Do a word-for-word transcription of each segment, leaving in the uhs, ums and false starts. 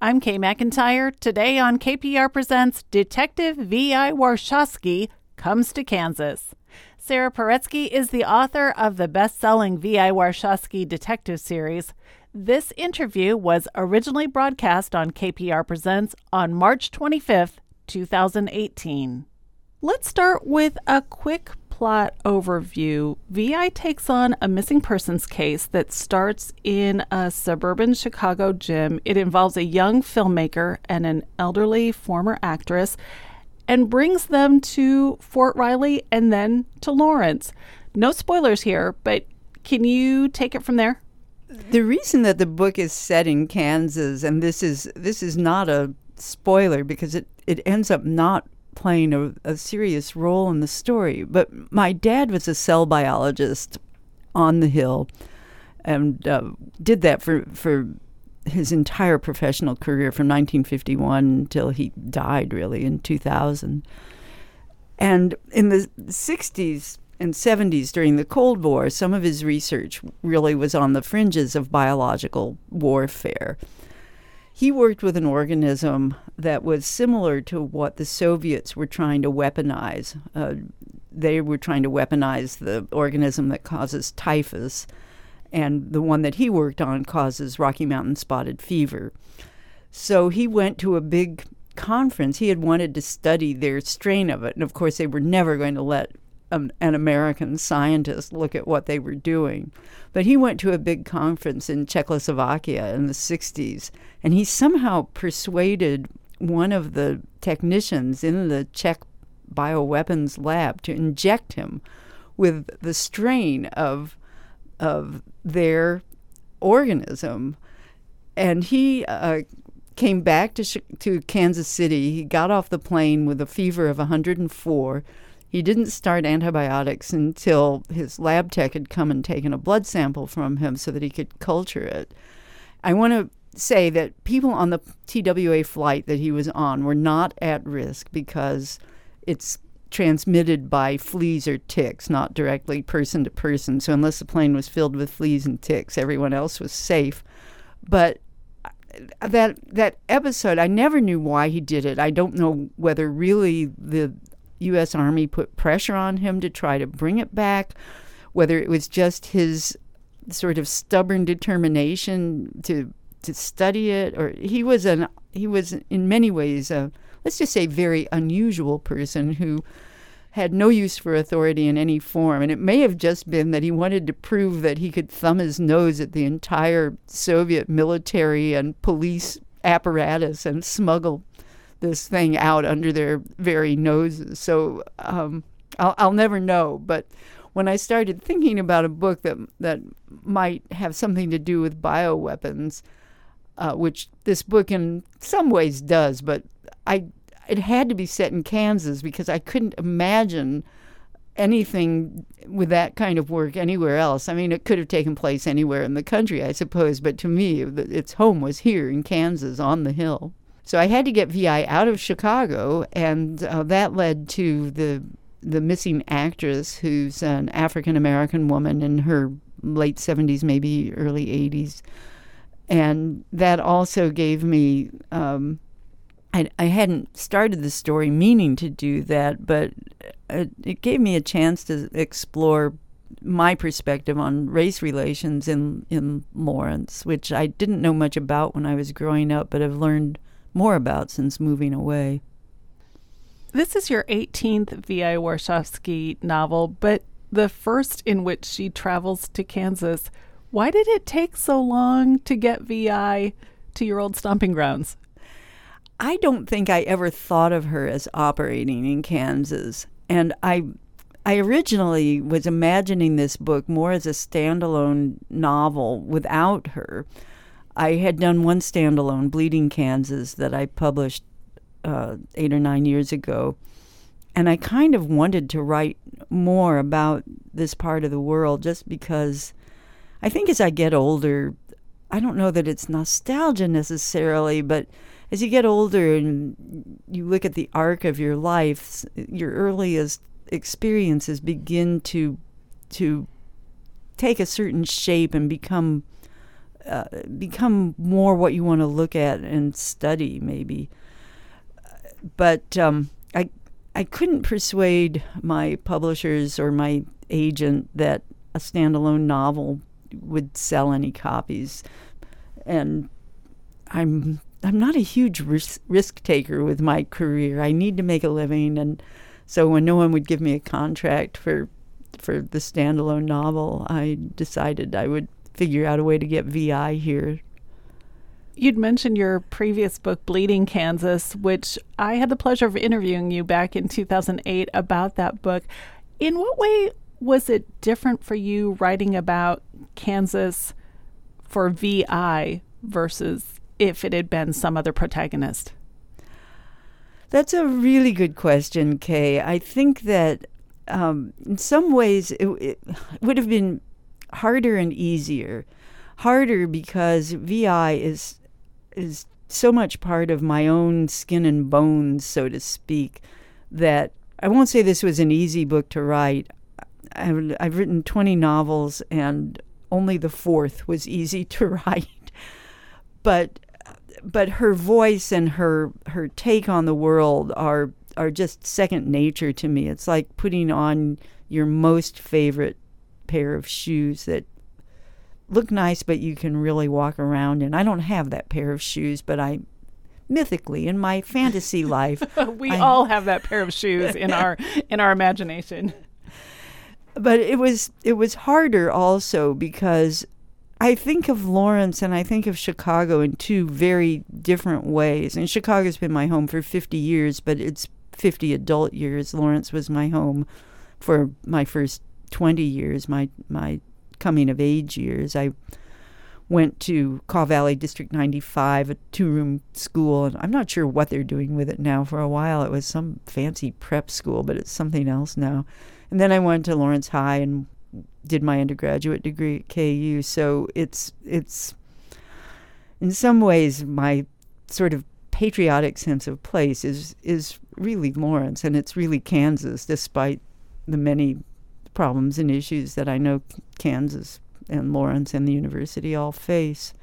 I'm Kay McIntyre. Today on K P R Presents, Detective V I Warshawski Comes to Kansas. Sarah Paretsky is the author of the best-selling V I Warshawski detective series. This interview was originally broadcast on K P R Presents on March twenty-fifth, twenty eighteen. Let's start with a quick plot overview. V I takes on a missing persons case that starts in a suburban Chicago gym. It involves a young filmmaker and an elderly former actress and brings them to Fort Riley and then to Lawrence. No spoilers here, but can you take it from there? The reason that the book is set in Kansas, and this is this is not a spoiler because it, it ends up not playing a, a serious role in the story. But my dad was a cell biologist on the Hill and uh, did that for, for his entire professional career from nineteen fifty-one until he died, really, in two thousand. And in the sixties and seventies, during the Cold War, some of his research really was on the fringes of biological warfare. He worked with an organism that was similar to what the Soviets were trying to weaponize. Uh, they were trying to weaponize the organism that causes typhus, and the one that he worked on causes Rocky Mountain spotted fever. So he went to a big conference. He had wanted to study their strain of it, and of course they were never going to let um, an American scientist look at what they were doing. But he went to a big conference in Czechoslovakia in the sixties, and he somehow persuaded one of the technicians in the Czech bioweapons lab to inject him with the strain of of their organism. And he uh, came back to sh- to Kansas City. He got off the plane with a fever of one hundred four. He didn't start antibiotics until his lab tech had come and taken a blood sample from him so that he could culture it. I want to say that people on the T W A flight that he was on were not at risk because it's transmitted by fleas or ticks, not directly person to person. So unless the plane was filled with fleas and ticks, everyone else was safe. But that that episode, I never knew why he did it. I don't know whether really the U S Army put pressure on him to try to bring it back, whether it was just his sort of stubborn determination to to study it, or he was an he was in many ways a, let's just say, very unusual person who had no use for authority in any form. And it may have just been that he wanted to prove that he could thumb his nose at the entire Soviet military and police apparatus and smuggle this thing out under their very noses. So um, I'll, I'll never know. But when I started thinking about a book that that might have something to do with bioweapons, uh, which this book in some ways does, but I it had to be set in Kansas because I couldn't imagine anything with that kind of work anywhere else. I mean, it could have taken place anywhere in the country, I suppose, but to me, its home was here in Kansas on the Hill. So I had to get V I out of Chicago, and uh, that led to the the missing actress, who's an African-American woman in her late seventies, maybe early eighties. And that also gave me, um, I, I hadn't started the story meaning to do that, but it, it gave me a chance to explore my perspective on race relations in, in Lawrence, which I didn't know much about when I was growing up, but I've learned more about since moving away. This is your eighteenth V I Warshawski novel, but the first in which she travels to Kansas. Why did it take so long to get V I to your old stomping grounds? I don't think I ever thought of her as operating in Kansas. And I I originally was imagining this book more as a standalone novel without her. I had done one standalone, Bleeding Kansas, that I published uh, eight or nine years ago. And I kind of wanted to write more about this part of the world just because I think as I get older, I don't know that it's nostalgia necessarily, but as you get older and you look at the arc of your life, your earliest experiences begin to to take a certain shape and become uh, become more what you want to look at and study, maybe. But um, I I couldn't persuade my publishers or my agent that a standalone novel would sell any copies, and I'm I'm not a huge risk, risk taker with my career. I need to make a living, and so when no one would give me a contract for for the standalone novel, I decided I would figure out a way to get V I here. You'd mentioned your previous book, Bleeding Kansas, which I had the pleasure of interviewing you back in two thousand eight about that book. In what way was it different for you writing about Kansas for V I versus if it had been some other protagonist? That's a really good question, Kay. I think that um, in some ways it, it would have been harder and easier. Harder because V I is is so much part of my own skin and bones, so to speak, that I won't say this was an easy book to write. I've, I've written twenty novels, and only the fourth was easy to write. But but her voice and her her take on the world are are just second nature to me. It's like putting on your most favorite pair of shoes that look nice, but you can really walk around in. I don't have that pair of shoes, but I mythically in my fantasy life we I, all have that pair of shoes in our in our imagination. But it was it was harder also because I think of Lawrence and I think of Chicago in two very different ways. And Chicago's been my home for fifty years, but it's fifty adult years. Lawrence was my home for my first twenty years, my my coming of age years. I went to Kaw Valley District ninety-five, a two-room school, and I'm not sure what they're doing with it now. For a while it was some fancy prep school, but it's something else now. And then I went to Lawrence High and did my undergraduate degree at K U. So it's it's in some ways my sort of patriotic sense of place is is really Lawrence, and it's really Kansas, despite the many problems and issues that I know Kansas and Lawrence and the university all face.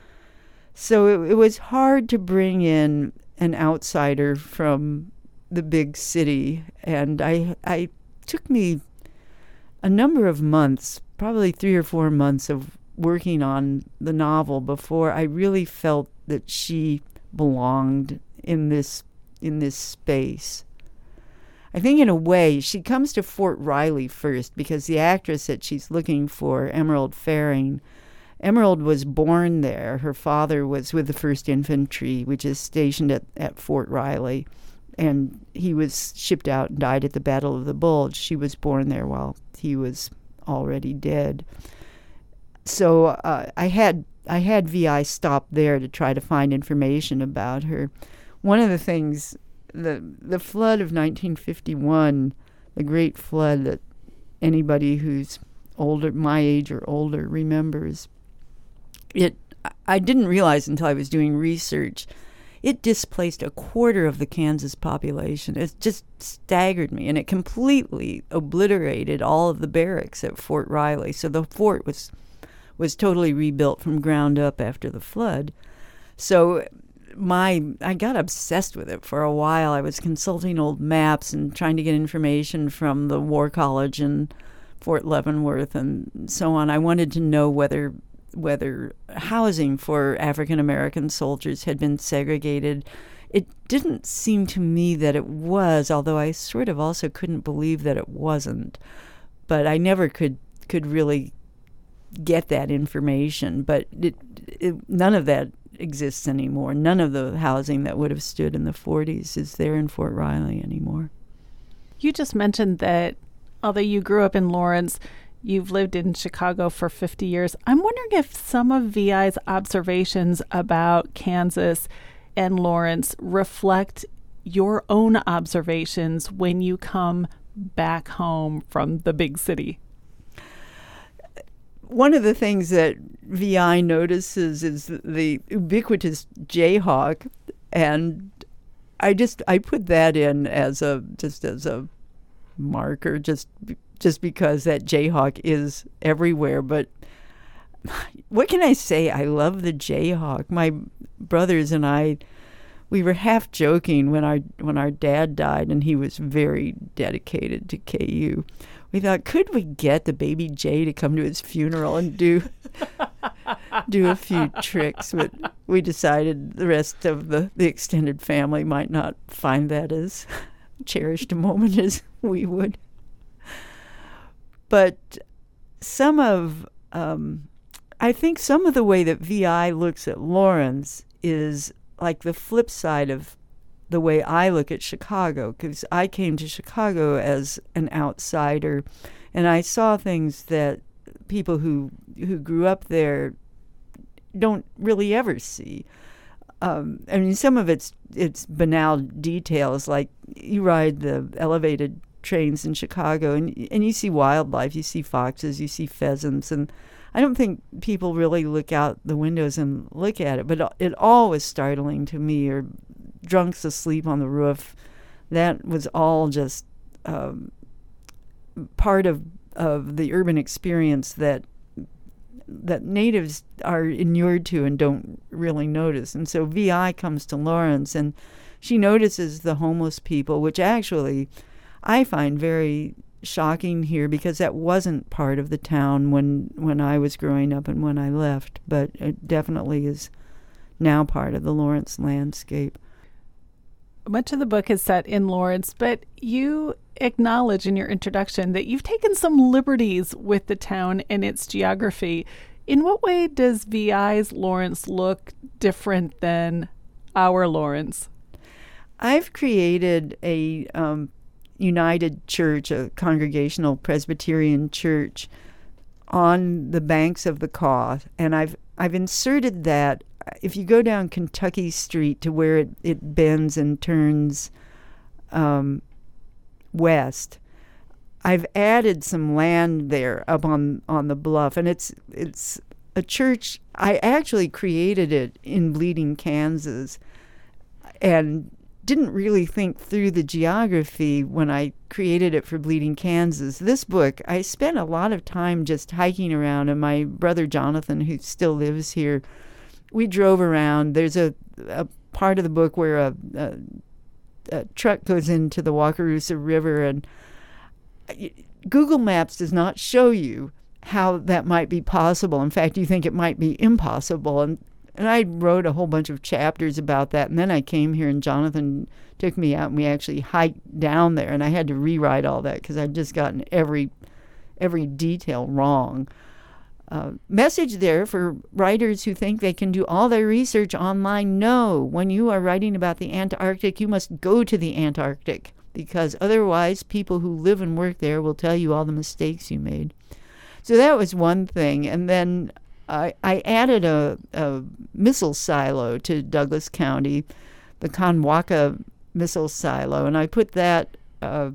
So it, it was hard to bring in an outsider from the big city, and I I took me a number of months, probably three or four months of working on the novel before I really felt that she belonged in this in this space. I think in a way she comes to Fort Riley first because the actress that she's looking for, Emerald Faring, Emerald was born there. Her father was with the First Infantry, which is stationed at, at Fort Riley, and he was shipped out and died at the Battle of the Bulge. She was born there while he was already dead. So uh, I had I had V I stop there to try to find information about her. One of the things, the the flood of nineteen fifty-one, the Great Flood that anybody who's older, my age or older, remembers, it I didn't realize until I was doing research, it displaced a quarter of the Kansas population. It just staggered me, and it completely obliterated all of the barracks at Fort Riley. So the fort was was totally rebuilt from ground up after the flood. So my I got obsessed with it for a while. I was consulting old maps and trying to get information from the War College in Fort Leavenworth and so on. I wanted to know whether whether housing for African American soldiers had been segregated. It didn't seem to me that it was, although I sort of also couldn't believe that it wasn't. But I never could could really get that information. But it, it, none of that exists anymore. None of the housing that would have stood in the forties is there in Fort Riley anymore. You just mentioned that although you grew up in Lawrence, you've lived in Chicago for fifty years. I'm wondering if some of V I's observations about Kansas and Lawrence reflect your own observations when you come back home from the big city. One of the things that V I notices is the ubiquitous Jayhawk, and I just I put that in as a just as a marker, just just because that Jayhawk is everywhere. But what can I say? I love the Jayhawk. My brothers and I, we were half joking when our when our dad died, and he was very dedicated to K U. We thought, could we get the baby Jay to come to his funeral and do do a few tricks? But we decided the rest of the, the extended family might not find that as cherished a moment as we would. But some of, um, I think some of the way that V I looks at Lawrence is like the flip side of the way I look at Chicago, because I came to Chicago as an outsider, and I saw things that people who who grew up there don't really ever see. Um, I mean, some of it's it's banal details, like you ride the elevated trains in Chicago, and and you see wildlife, you see foxes, you see pheasants, and I don't think people really look out the windows and look at it, but it all was startling to me. Or drunks asleep on the roof, that was all just um, part of of the urban experience that that natives are inured to and don't really notice. And so V I comes to Lawrence, and she notices the homeless people, which actually I find very shocking here, because that wasn't part of the town when when I was growing up and when I left, but it definitely is now part of the Lawrence landscape. Much of the book is set in Lawrence, but you acknowledge in your introduction that you've taken some liberties with the town and its geography. In what way does V I's Lawrence look different than our Lawrence? I've created a um, United Church, a Congregational Presbyterian church, on the banks of the Kaw, and I've I've inserted that. If you go down Kentucky Street to where it, it bends and turns um, west, I've added some land there up on, on the bluff, and it's it's a church. I actually created it in Bleeding, Kansas, and didn't really think through the geography when I created it for Bleeding, Kansas. This book, I spent a lot of time just hiking around, and my brother Jonathan, who still lives here, we drove around. There's a, a part of the book where a, a, a truck goes into the Wakarusa River, and Google Maps does not show you how that might be possible. In fact, you think it might be impossible. And, and I wrote a whole bunch of chapters about that, and then I came here, and Jonathan took me out, and we actually hiked down there, and I had to rewrite all that because I'd just gotten every every detail wrong. Uh, message there for writers who think they can do all their research online. No, when you are writing about the Antarctic, you must go to the Antarctic, because otherwise people who live and work there will tell you all the mistakes you made. So that was one thing. And then I, I added a, a missile silo to Douglas County, the Kanwaka missile silo, and I put that, uh,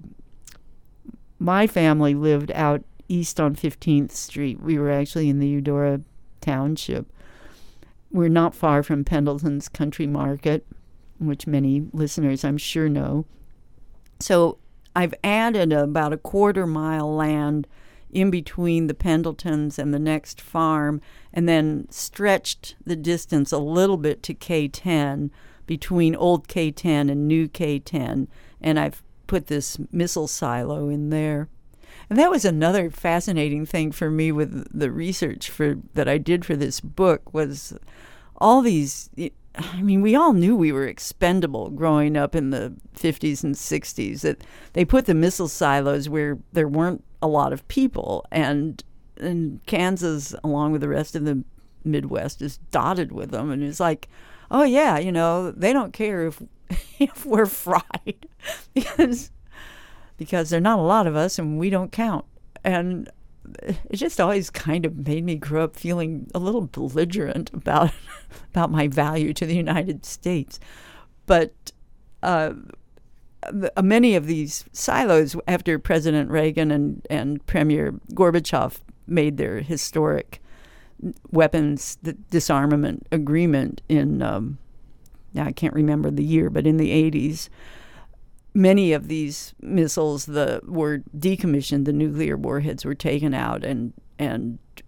my family lived out east on fifteenth Street. We were actually in the Eudora Township. We're not far from Pendleton's Country Market, which many listeners I'm sure know. So I've added about a quarter mile land in between the Pendletons and the next farm, and then stretched the distance a little bit to K ten, between old K ten and new K ten, and I've put this missile silo in there. And that was another fascinating thing for me with the research for that I did for this book, was all these, I mean, we all knew we were expendable growing up in the fifties and sixties, that they put the missile silos where there weren't a lot of people, and, and Kansas, along with the rest of the Midwest, is dotted with them. And it's like, oh yeah, you know, they don't care if if we're fried, because because there are not a lot of us and we don't count. And it just always kind of made me grow up feeling a little belligerent about about my value to the United States. But uh, the, uh, many of these silos, after President Reagan and, and Premier Gorbachev made their historic weapons disarmament agreement in, um, now I can't remember the year, but in the eighties, many of these missiles the, were decommissioned. The nuclear warheads were taken out and and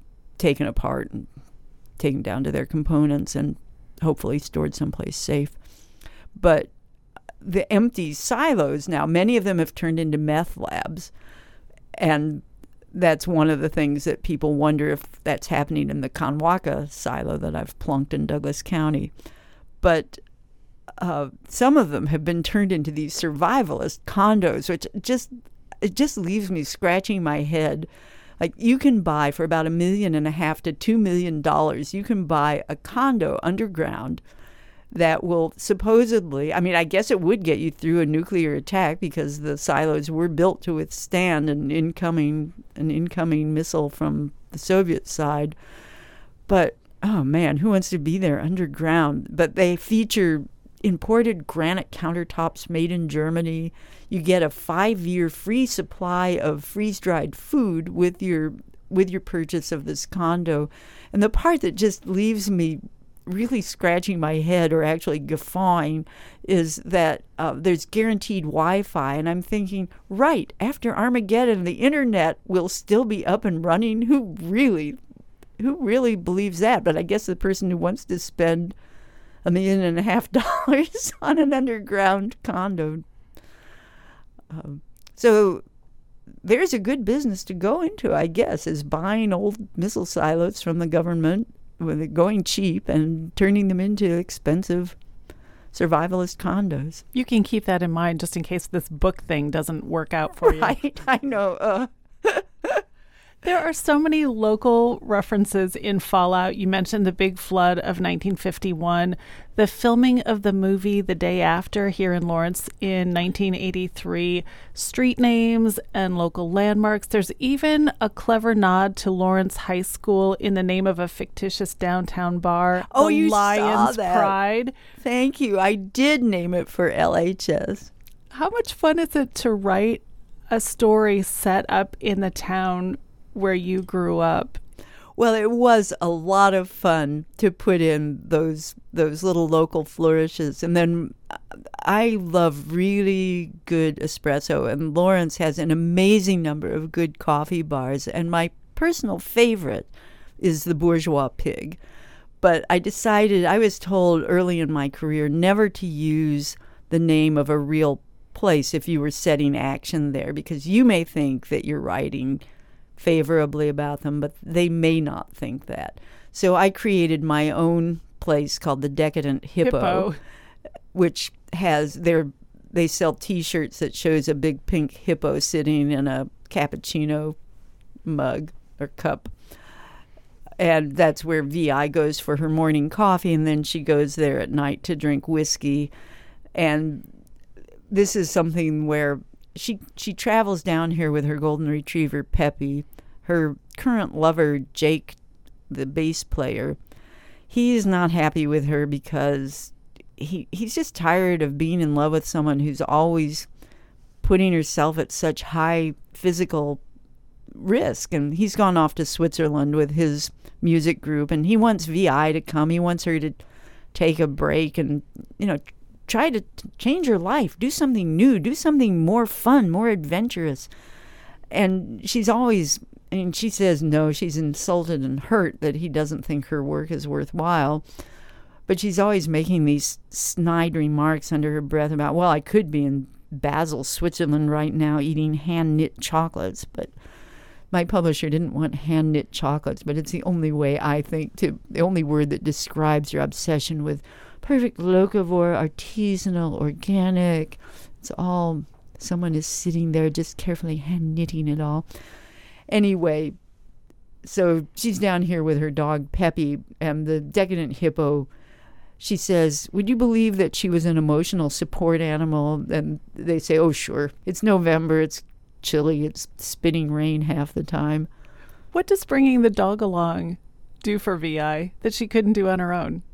taken apart and taken down to their components and hopefully stored someplace safe. But the empty silos now, many of them have turned into meth labs. And that's one of the things that people wonder if that's happening in the Kanwaka silo that I've plunked in Douglas County. But uh, some of them have been turned into these survivalist condos, which just it just leaves me scratching my head. Like, you can buy for about a million and a half to two million dollars, you can buy a condo underground that will supposedly, I mean, I guess it would get you through a nuclear attack because the silos were built to withstand an incoming an incoming missile from the Soviet side. But, oh man, who wants to be there underground? But they feature imported granite countertops made in Germany. You get a five-year free supply of freeze-dried food with your with your purchase of this condo. And the part that just leaves me really scratching my head or actually guffawing is that uh, there's guaranteed Wi-Fi. And I'm thinking, right, after Armageddon, the internet will still be up and running. Who really, who really believes that? But I guess the person who wants to spend a million and a half dollars on an underground condo. Um, so there's a good business to go into, I guess, is buying old missile silos from the government, with it going cheap, and turning them into expensive survivalist condos. You can keep that in mind just in case this book thing doesn't work out for right, you. Right, I know. Uh. There are so many local references in Fallout. You mentioned the big flood of nineteen fifty-one, the filming of the movie The Day After here in Lawrence in nineteen eighty-three, street names and local landmarks. There's even a clever nod to Lawrence High School in the name of a fictitious downtown bar. Oh, the you Lions saw that. Pride. Thank you. I did name it for L H S. How much fun is it to write a story set up in the town where you grew up? Well, it was a lot of fun to put in those those little local flourishes. And then I love really good espresso, and Lawrence has an amazing number of good coffee bars. And my personal favorite is the Bourgeois Pig. But I decided, I was told early in my career never to use the name of a real place if you were setting action there, because you may think that you're writing favorably about them, but they may not think that. So I created my own place called the Decadent Hippo, Hippo. which has their they sell T-shirts that shows a big pink hippo sitting in a cappuccino mug or cup. And that's where V I goes for her morning coffee, and then she goes there at night to drink whiskey. And this is something where She she travels down here with her golden retriever, Peppy. Her current lover, Jake, the bass player, he's not happy with her because he he's just tired of being in love with someone who's always putting herself at such high physical risk. And he's gone off to Switzerland with his music group, and he wants V I to come. He wants her to take a break and, you know, try to t- change her life, do something new, do something more fun, more adventurous. And she's always, I mean, she says no, she's insulted and hurt that he doesn't think her work is worthwhile. But she's always making these snide remarks under her breath about, well, I could be in Basel, Switzerland right now eating hand-knit chocolates, but my publisher didn't want hand-knit chocolates, but it's the only way, I think, to, the only word that describes your obsession with perfect locavore, artisanal, organic. It's all, someone is sitting there just carefully hand knitting it all. Anyway, so she's down here with her dog, Peppy, and the Decadent Hippo. She says, would you believe that she was an emotional support animal? And they say, oh, sure. It's November. It's chilly. It's spitting rain half the time. What does bringing the dog along do for V I that she couldn't do on her own?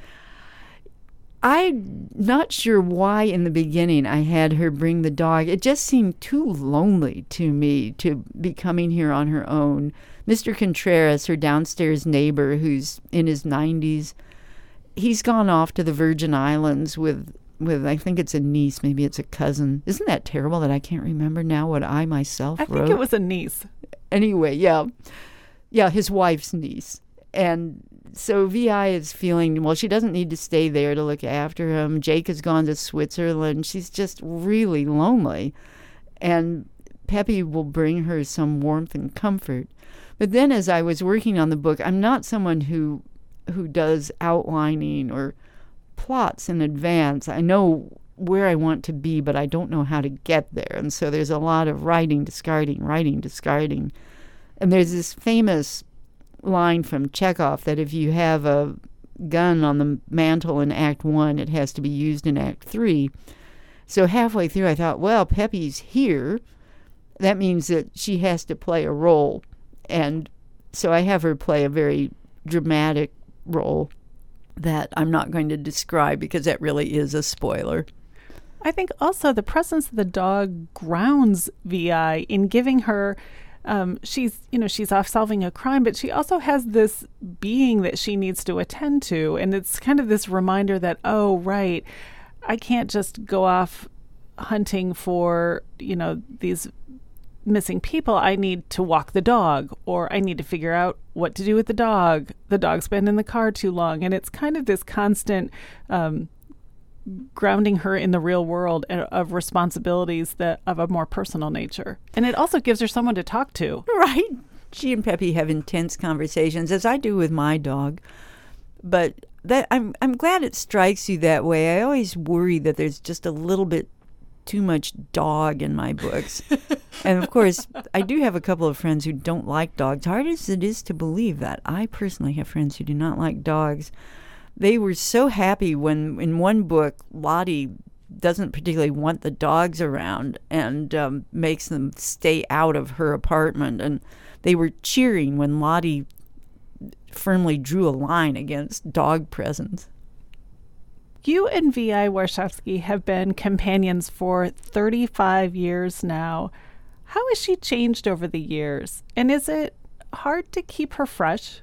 I'm not sure why in the beginning I had her bring the dog. It just seemed too lonely to me to be coming here on her own. Mister Contreras, her downstairs neighbor who's in his nineties, he's gone off to the Virgin Islands with, with I think it's a niece, maybe it's a cousin. Isn't that terrible that I can't remember now what I myself I wrote? think it was a niece. Anyway, yeah. yeah, his wife's niece. And so V I is feeling, well, she doesn't need to stay there to look after him. Jake has gone to Switzerland. She's just really lonely. And Peppy will bring her some warmth and comfort. But then as I was working on the book, I'm not someone who who does outlining or plots in advance. I know where I want to be, but I don't know how to get there. And so there's a lot of writing, discarding, writing, discarding. And there's this famous line from Chekhov that if you have a gun on the mantle in Act One, it has to be used in Act Three. So halfway through, I thought, well, Peppy's here. That means that she has to play a role. And so I have her play a very dramatic role that I'm not going to describe because that really is a spoiler. I think also the presence of the dog grounds V I in giving her, um, she's, you know, she's off solving a crime, but she also has this being that she needs to attend to. And it's kind of this reminder that, oh, right, I can't just go off hunting for, you know, these missing people. I need to walk the dog, or I need to figure out what to do with the dog. The dog's been in the car too long. And it's kind of this constant um, grounding her in the real world of responsibilities that of a more personal nature. And it also gives her someone to talk to. Right. She and Peppy have intense conversations, as I do with my dog. But that I'm I'm glad it strikes you that way. I always worry that there's just a little bit too much dog in my books. And of course, I do have a couple of friends who don't like dogs. Hard as it is to believe that. I personally have friends who do not like dogs. They were so happy when, in one book, Lottie doesn't particularly want the dogs around and um, makes them stay out of her apartment. And they were cheering when Lottie firmly drew a line against dog presence. You and V I Warshawski have been companions for thirty-five years now. How has she changed over the years? And is it hard to keep her fresh?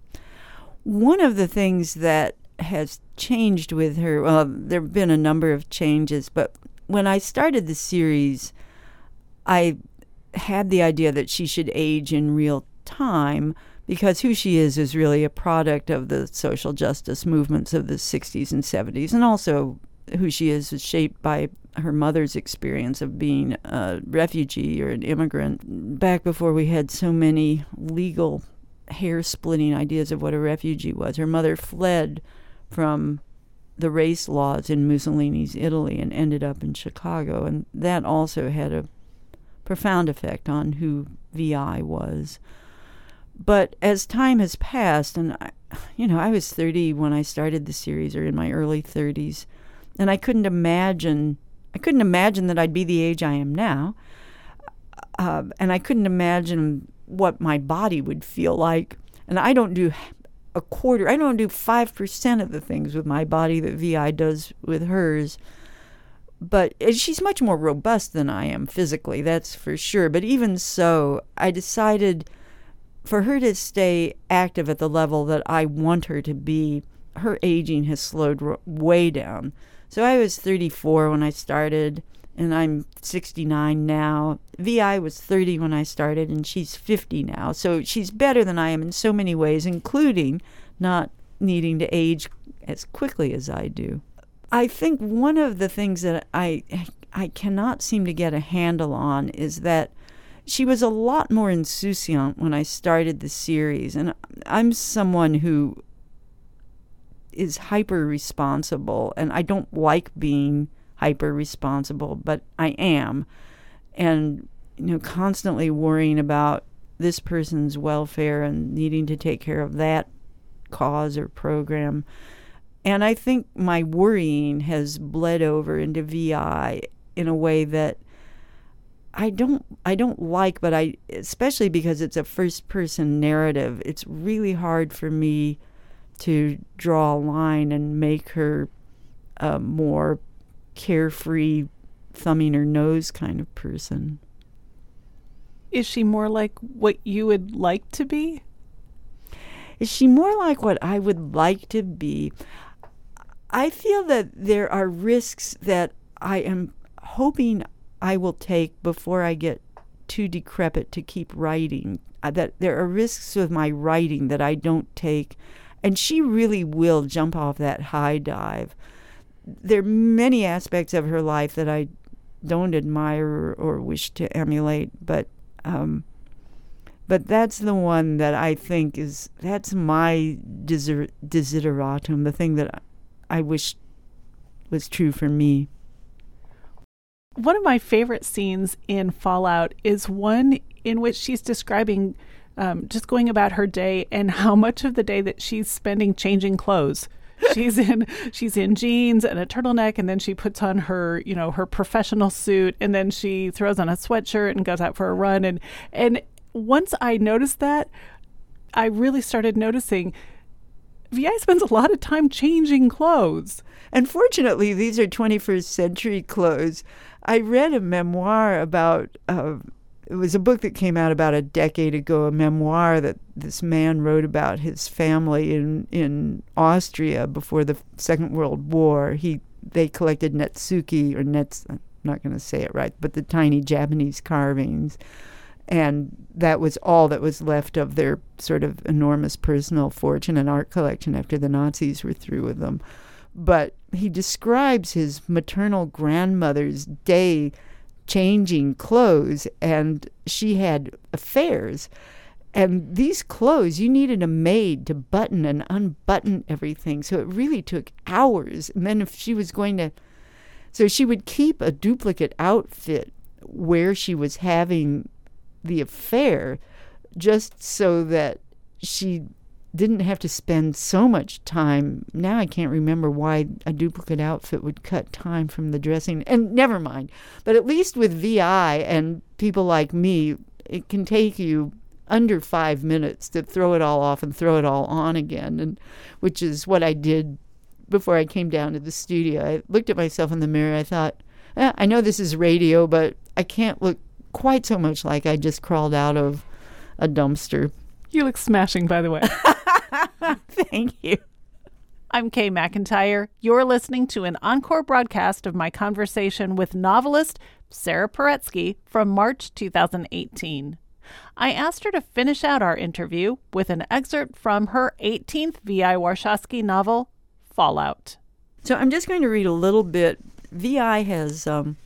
One of the things that has changed with her, well, there have been a number of changes, but when I started the series, I had the idea that she should age in real time, because who she is is really a product of the social justice movements of the sixties and seventies, and also who she is is shaped by her mother's experience of being a refugee or an immigrant back before we had so many legal hair-splitting ideas of what a refugee was. Her mother fled from the race laws in Mussolini's Italy and ended up in Chicago, and that also had a profound effect on who V I was. But as time has passed, and I, you know, I was thirty when I started the series, or in my early thirties, and I couldn't imagine, I couldn't imagine that I'd be the age I am now, uh, and I couldn't imagine what my body would feel like. And I don't do a quarter, I don't do five percent of the things with my body that V I does with hers. But she's much more robust than I am physically, that's for sure. But even so, I decided for her to stay active at the level that I want her to be, her aging has slowed r- way down. So I was thirty-four when I started, and I'm sixty-nine now. V I was thirty when I started, and she's fifty now. So she's better than I am in so many ways, including not needing to age as quickly as I do. I think one of the things that I I cannot seem to get a handle on is that she was a lot more insouciant when I started the series. And I'm someone who is hyper-responsible, and I don't like being hyper-responsible, but I am. And, you know, constantly worrying about this person's welfare and needing to take care of that cause or program. And I think my worrying has bled over into V I in a way that I don't I don't like, but I especially because it's a first-person narrative, it's really hard for me to draw a line and make her a more carefree, thumbing her nose kind of person. Is she more like what you would like to be? Is she more like what I would like to be? I feel that there are risks that I am hoping I will take before I get too decrepit to keep writing, uh, that there are risks with my writing that I don't take. And she really will jump off that high dive. There are many aspects of her life that I don't admire or, or wish to emulate, but um, but that's the one that I think is, that's my deser- desideratum, the thing that I wish was true for me. One of my favorite scenes in Fallout is one in which she's describing um, just going about her day and how much of the day that she's spending changing clothes. She's in she's in jeans and a turtleneck, and then she puts on her, you know, her professional suit, and then she throws on a sweatshirt and goes out for a run. And and once I noticed that, I really started noticing V I spends a lot of time changing clothes. And fortunately, these are twenty-first century clothes. I read a memoir about, uh, it was a book that came out about a decade ago, a memoir that this man wrote about his family in, in Austria before the Second World War. He They collected netsuke, or nets, I'm not going to say it right, but the tiny Japanese carvings. And that was all that was left of their sort of enormous personal fortune and art collection after the Nazis were through with them. But he describes his maternal grandmother's day changing clothes, and she had affairs. And these clothes, you needed a maid to button and unbutton everything. So it really took hours. And then if she was going to... So she would keep a duplicate outfit where she was having the affair, just so that she didn't have to spend so much time. Now I can't remember why a duplicate outfit would cut time from the dressing. And never mind. But at least with V I and people like me, it can take you under five minutes to throw it all off and throw it all on again, and which is what I did before I came down to the studio. I looked at myself in the mirror. I thought, eh, I know this is radio, but I can't look quite so much like I just crawled out of a dumpster. You look smashing, by the way. Thank you. I'm Kay McIntyre. You're listening to an encore broadcast of my conversation with novelist Sarah Paretsky from March two thousand eighteen. I asked her to finish out our interview with an excerpt from her eighteenth V I Warshawski novel, Fallout. So I'm just going to read a little bit. V I has um,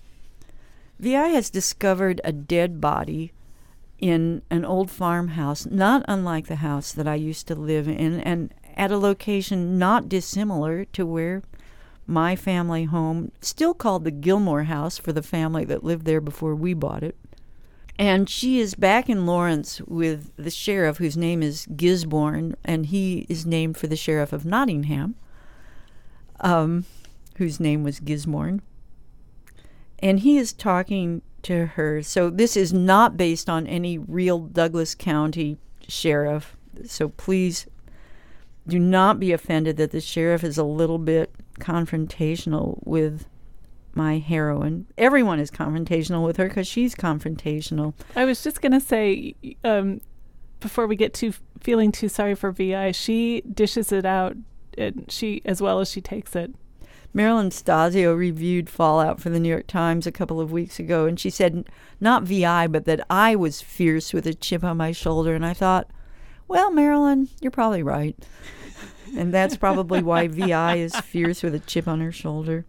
V I has discovered a dead body in an old farmhouse, not unlike the house that I used to live in, and at a location not dissimilar to where my family home, still called the Gilmore House for the family that lived there before we bought it. And she is back in Lawrence with the sheriff, whose name is Gisborne, and he is named for the sheriff of Nottingham, um, whose name was Gisborne. And he is talking to her. So this is not based on any real Douglas County sheriff. So please do not be offended that the sheriff is a little bit confrontational with my heroine. Everyone is confrontational with her because she's confrontational. I was just going to say, um, before we get to feeling too sorry for V I, she dishes it out and she as well as she takes it. Marilyn Stasio reviewed Fallout for the New York Times a couple of weeks ago, and she said, not V I, but that I was fierce with a chip on my shoulder. And I thought, well, Marilyn, you're probably right. And that's probably why V I is fierce with a chip on her shoulder.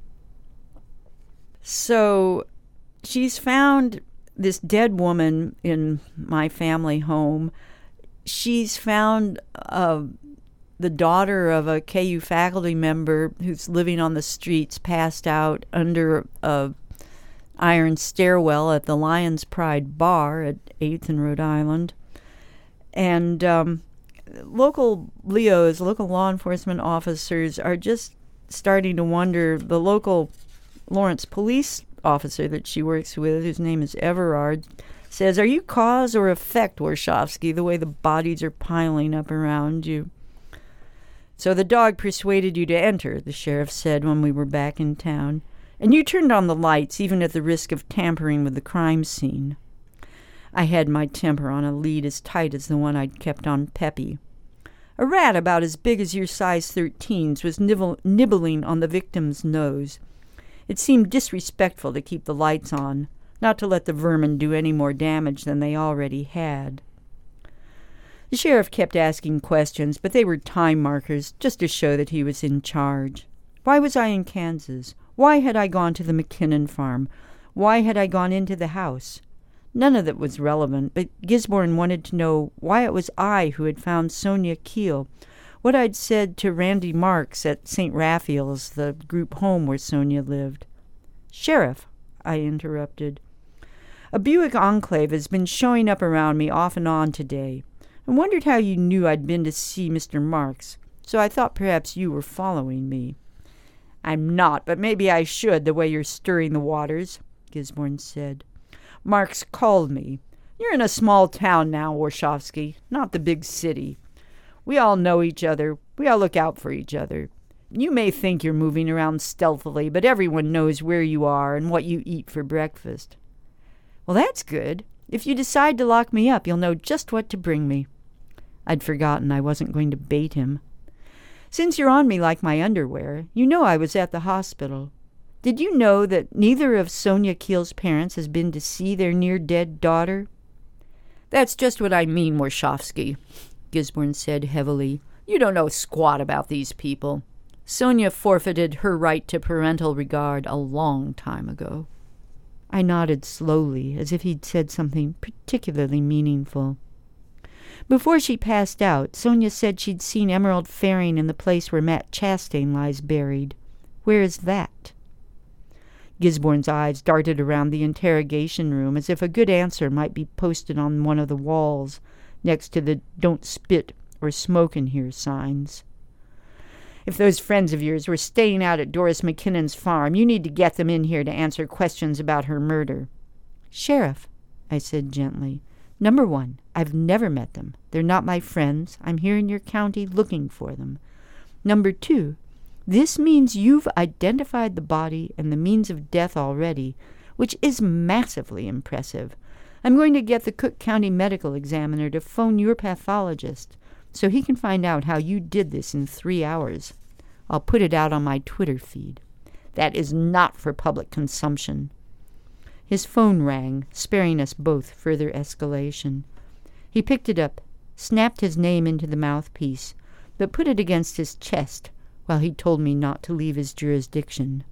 So she's found this dead woman in my family home. She's found uh, the daughter of a K U faculty member who's living on the streets, passed out under a iron stairwell at the Lion's Pride Bar at eighth and Rhode Island. And um, local L E Os, local law enforcement officers, are just starting to wonder. The local Lawrence police officer that she works with, whose name is Everard, says, are you cause or effect, Warshawski, the way the bodies are piling up around you? So the dog persuaded you to enter, the sheriff said when we were back in town, and you turned on the lights even at the risk of tampering with the crime scene. I had my temper on a lead as tight as the one I'd kept on Peppy. A rat about as big as your size thirteens was nibble- nibbling on the victim's nose. It seemed disrespectful to keep the lights on. not to let the vermin do any more damage than they already had. The sheriff kept asking questions, but they were time markers, just to show that he was in charge. Why was I in Kansas? Why had I gone to the McKinnon farm? Why had I gone into the house? None of that was relevant, but Gisborne wanted to know why it was I who had found Sonia Keel, what I'd said to Randy Marks at Saint Raphael's, the group home where Sonia lived. "Sheriff," I interrupted, "a Buick Enclave has been showing up around me off and on today. I wondered how you knew I'd been to see Mister Marks, so I thought perhaps you were following me." "I'm not, but maybe I should, the way you're stirring the waters," Gisborne said. "Marks called me. You're in a small town now, Warshawski, not the big city. We all know each other. We all look out for each other. You may think you're moving around stealthily, but everyone knows where you are and what you eat for breakfast." "Well, that's good. If you decide to lock me up, you'll know just what to bring me." I'd forgotten I wasn't going to bait him. "Since you're on me like my underwear, you know I was at the hospital. Did you know that neither of Sonia Keel's parents has been to see their near-dead daughter?" "That's just what I mean, Warshawski," Gisborne said heavily. "You don't know squat about these people. Sonia forfeited her right to parental regard a long time ago." I nodded slowly, as if he'd said something particularly meaningful. "Before she passed out, Sonia said she'd seen Emerald Faring in the place where Matt Chastain lies buried. Where is that?" Gisborne's eyes darted around the interrogation room as if a good answer might be posted on one of the walls, next to the "Don't spit or smoke in here" signs. "If those friends of yours were staying out at Doris McKinnon's farm, you need to get them in here to answer questions about her murder." "Sheriff," I said gently, "number one, I've never met them. They're not my friends. I'm here in your county looking for them. Number two, this means you've identified the body and the means of death already, which is massively impressive. I'm going to get the Cook County Medical Examiner to phone your pathologist so he can find out how you did this in three hours. I'll put it out on my Twitter feed. That is not for public consumption." His phone rang, sparing us both further escalation. He picked it up, snapped his name into the mouthpiece, but put it against his chest while he told me not to leave his jurisdiction.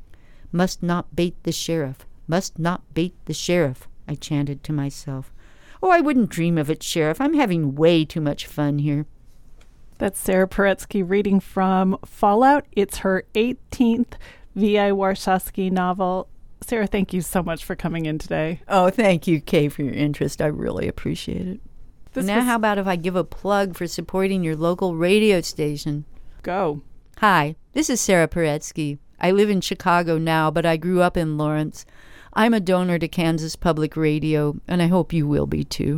"Must not bait the sheriff, must not bait the sheriff," I chanted to myself. "Oh, I wouldn't dream of it, Sheriff. I'm having way too much fun here." That's Sarah Paretsky reading from Fallout. It's her eighteenth V I Warshawski novel. Sarah, thank you so much for coming in today. Oh, thank you, Kay, for your interest. I really appreciate it. This now, was... how about if I give a plug for supporting your local radio station? Go. Hi, this is Sarah Paretsky. I live in Chicago now, but I grew up in Lawrence. I'm a donor to Kansas Public Radio, and I hope you will be too.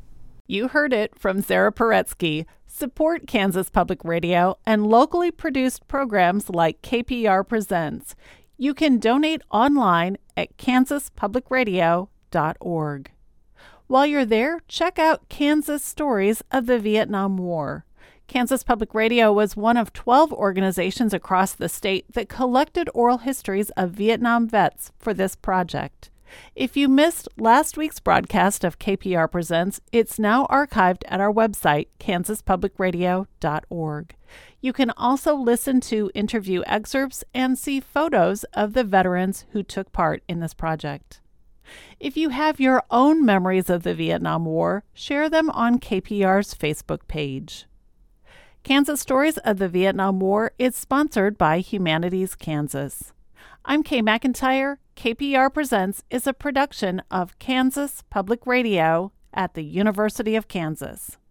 You heard it from Sarah Paretsky. Support Kansas Public Radio and locally produced programs like K P R Presents. You can donate online at kansas public radio dot org. While you're there, check out Kansas Stories of the Vietnam War. Kansas Public Radio was one of twelve organizations across the state that collected oral histories of Vietnam vets for this project. If you missed last week's broadcast of K P R Presents, it's now archived at our website, kansas public radio dot org. You can also listen to interview excerpts and see photos of the veterans who took part in this project. If you have your own memories of the Vietnam War, share them on K P R's Facebook page. Kansas Stories of the Vietnam War is sponsored by Humanities Kansas. I'm Kay McIntyre. K P R Presents is a production of Kansas Public Radio at the University of Kansas.